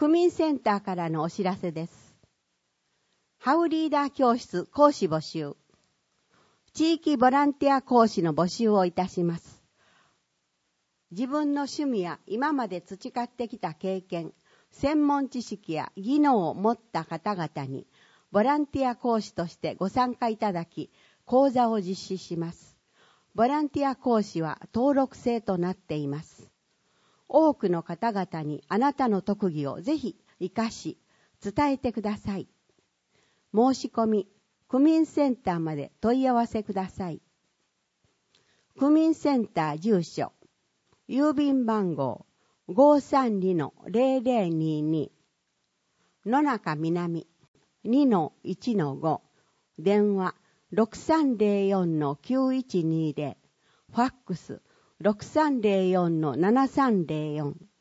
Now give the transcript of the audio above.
区民センターからのお知らせです。ハウリーダー教室講師募集。地域ボランティア講師の募集をいたします。自分の趣味や今まで培ってきた経験、専門知識や技能を持った方々にボランティア講師としてご参加いただき、講座を実施します。ボランティア講師は登録制となっています。多くの方々にあなたの特技をぜひ活かし、伝えてください。申し込み、区民センターまで問い合わせください。区民センター住所、郵便番号 532-0022 野中南 2-1-5 電話 6304-9120 ファックス 6304-7304